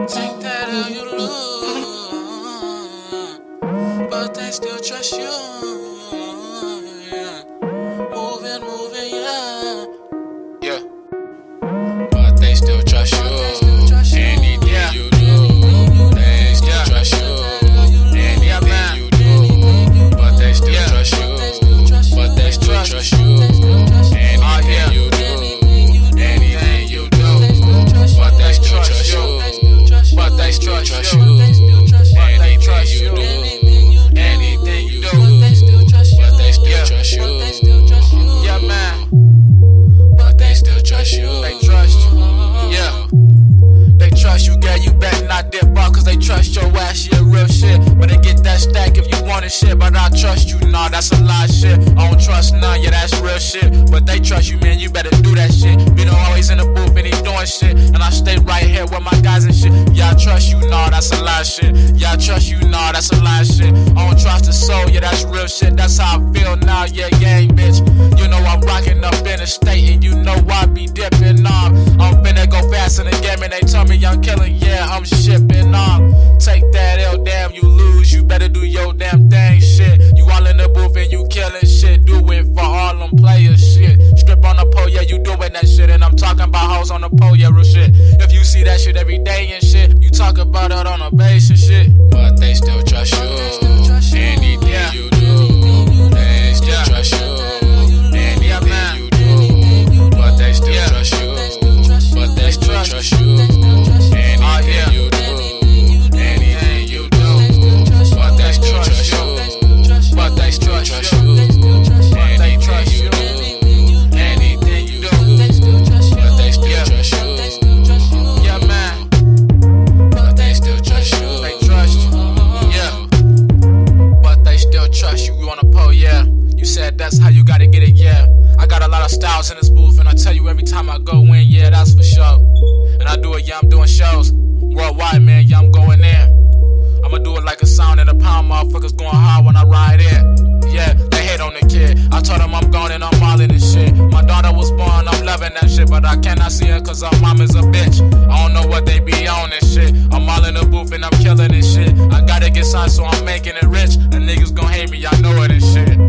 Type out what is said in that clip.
Take that L, you lose, but they still trust you. Yeah. Moving, yeah. But they still trust you. Anything you do, they still trust you. Anything you do, but they still trust you. But they still trust you. Anything you do, anything you do, but they still trust you. But they still trust you. Anything you do, anything you do, but they still trust you. Yeah, man. But they still trust you. They trust you. Yeah. They trust you, girl. You better not dip off, cause they trust your ass. Yeah, real shit. But they get that stack if you want it, shit. But I trust you, nah, that's a lie, shit. I don't trust none, yeah, that's real shit. But they trust you, man. You better do that shit. Vito always in the booth and he doing shit. And I stay right here with my guys and shit. Yeah, I trust you, nah, that's a lie, shit. Yeah, I trust you, nah, that's a lie, shit. I don't trust the soul, yeah, that's real shit. That's how I feel now, yeah, gang, bitch. You know I'm rocking up in the state, and you know I be dipping off. I'm finna go fast in the game, and they tell me I'm killing, yeah, I'm shipping off. Take that L, damn, you lose, you better do your damn thing, shit. You all in the booth and you killing shit, do it for all them players, shit. Strip on the pole, yeah, you doing that shit, and I'm talking about hoes on the pole, yeah, real shit. If you see that shit every day and shit, you talk about it on a base and shit. But they still trust you. Anything you do, they still trust you. Anything you do, but they still trust you. But they still trust you. Anything you do, anything you do, but they still trust you. But they still trust you. Anything you do, anything you do, but they still trust you. Yeah, man. But they still trust you. They trust you. Yeah. But they still trust you. You on a pole, yeah. You said that's how you gotta get it, yeah. I got a lot of styles in this booth, and I tell you every time I go in, yeah, that's for sure. And I do it, yeah, I'm doing shows worldwide, man, yeah, I'm going in. I'ma do it like a sound in a pound, motherfuckers going hard when I ride in. Yeah, they hate on the kid. I told them I'm gone and I'm all in this shit. My daughter was born, I'm loving that shit, but I cannot see her cause her mom is a bitch. I don't know what they be on this shit. I'm all in the booth and I'm killing this shit. I gotta get signed so I'm making it rich. And niggas gon' hate me, I know it and shit.